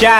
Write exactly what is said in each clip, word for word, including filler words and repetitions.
beija.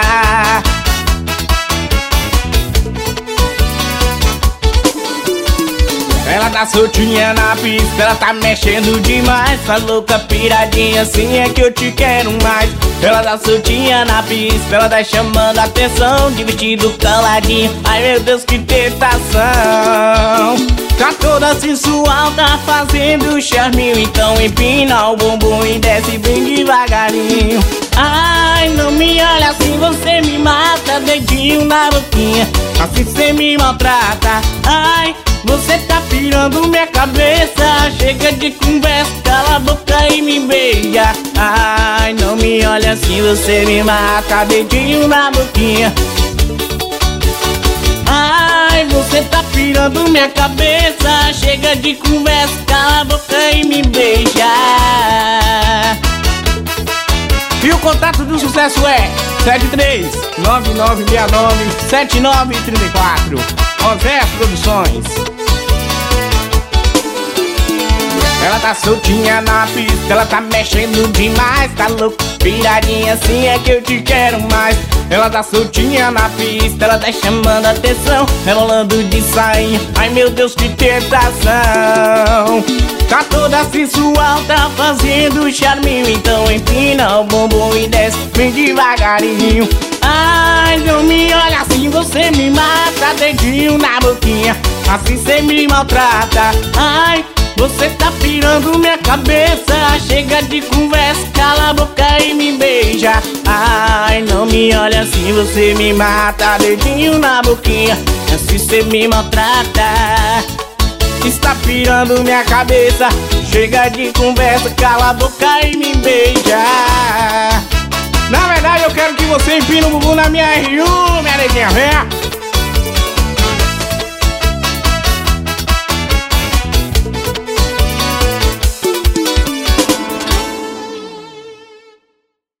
Ela tá soltinha na pista, ela tá mexendo demais. Tá louca, piradinha, assim é que eu te quero mais. Ela tá soltinha na pista, ela tá chamando a atenção, de vestido coladinho, ai meu Deus que tentação. Tá toda sensual, tá fazendo charminho, então empina o bumbum e desce bem devagarinho. Ai, não me olha assim, você me mata, dedinho na boquinha, assim cê me maltrata. Ai, você tá pirando minha cabeça, chega de conversa, cala a boca e me beija. Ai, não me olha assim, você me mata, dedinho na boquinha. Ai, você tá pirando minha cabeça, chega de conversa, cala a boca e me beija. E o contato do sucesso é sete três nove nove seis nove sete nove três quatro. José Produções. Ela tá soltinha na pista, ela tá mexendo demais. Tá louca, piradinha, assim é que eu te quero mais. Ela tá soltinha na pista, ela tá chamando a atenção, rebolando de sainha, ai meu Deus que tentação. Tá toda sensual, tá fazendo charminho, então empina o bumbum e desce bem devagarinho. Ai, não me olha assim, você me mata, dedinho na boquinha, assim cê me maltrata. Ai, você tá pirando minha cabeça, chega de conversa, cala a boca e me beija. Ai, não me olha assim, você me mata, dedinho na boquinha, assim cê me maltrata. Está pirando minha cabeça, chega de conversa, cala a boca e me beija. Na verdade eu quero que você empine o bumbum na minha R um, minha